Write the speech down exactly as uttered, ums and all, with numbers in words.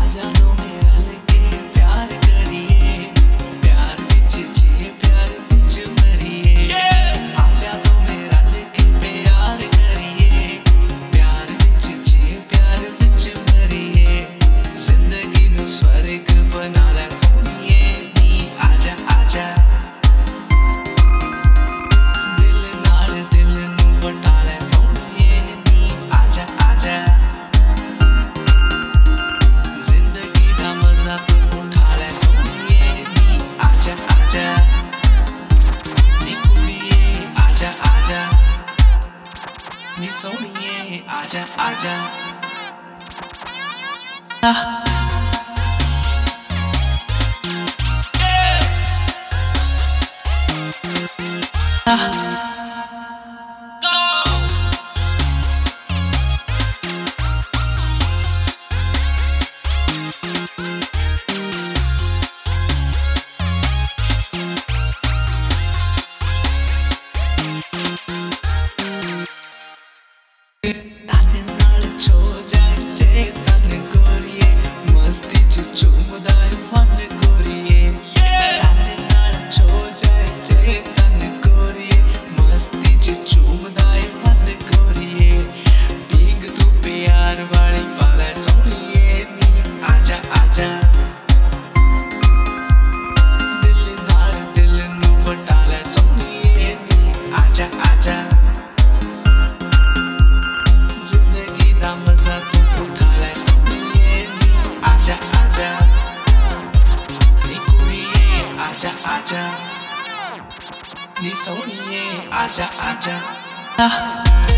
आजा लो मेरा लेके प्यार करिए, प्यार विच जिए प्यार विच मरिए। आजा लो मेरा लेके प्यार करिए, प्यार विच जिए प्यार विच मरिए। जिंदगी नू स्वर्ग बना लै सोनिए नी आजा आजा, दिल नाल दिल नू वटा लै सोनिए नी आजा आजा। जिंदगी दा मजा तू उठा लै सोनिए नी आजा आजा, नी कुड़िए आजा आजा, नी सोनिए आजा आजा। Ah. तन नाल छो जाए जे तन गोरिए, मस्ती च झूमदा है मन गोरिए। तन नाल छो जाए जे तन गोरिए, मस्ती च झूमदा है मन गोरिए। भीग तू प्यार वाली पाले सोनिए नी आजा आजा, दिल नाल दिल नू वटा लै सोनिए नी आजा आजा। जिंदगी दा मजा तू उठा लै सोनिए नी आजा आजा, नी कुड़िए आजा आजा, नी सोनिए आजा आजा।